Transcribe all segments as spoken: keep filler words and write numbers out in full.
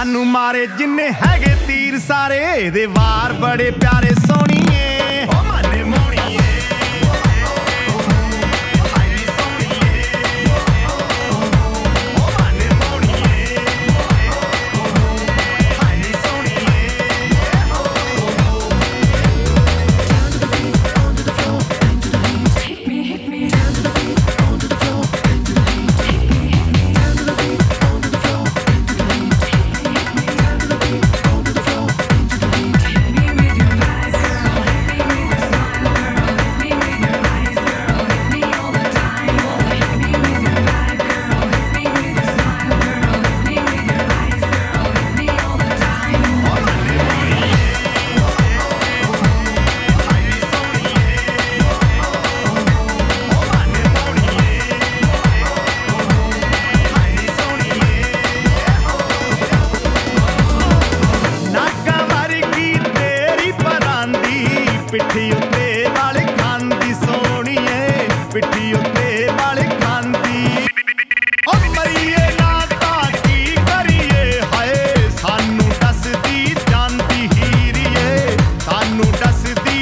सानू मारे जिन्ने हैगे तीर सारे दे वार बड़े प्यारे सोहणीए ओ माने मोहणीए पिट्ठी उत्ते वाले खांदी सोहणीए पिट्ठी उत्ते वाले खांदी ओ मरीए ना तां की करिए हाय सानू दसदी जानदी हीरीए सानू दसदी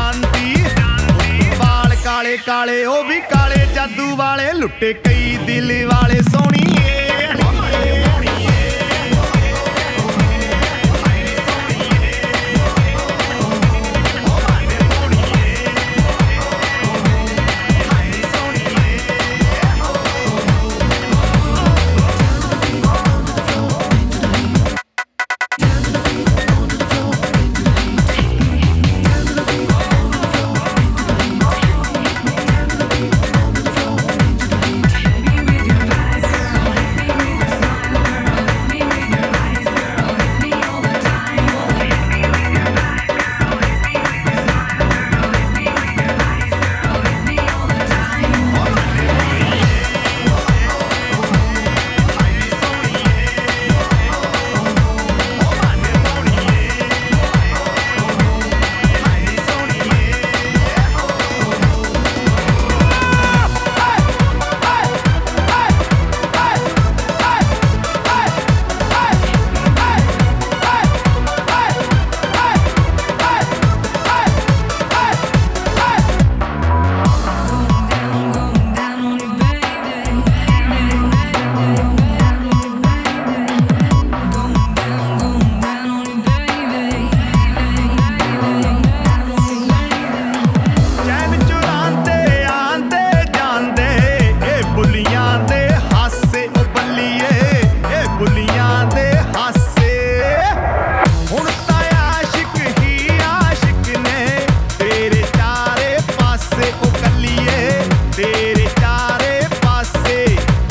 जानदी वाल काले काले ओ भी काले जादू वाले लुटे कई दिल वाले सोहणीए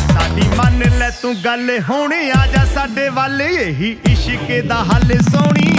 तू गल होने आ जा साडे वाले यही इश्क दा हल सोहणी।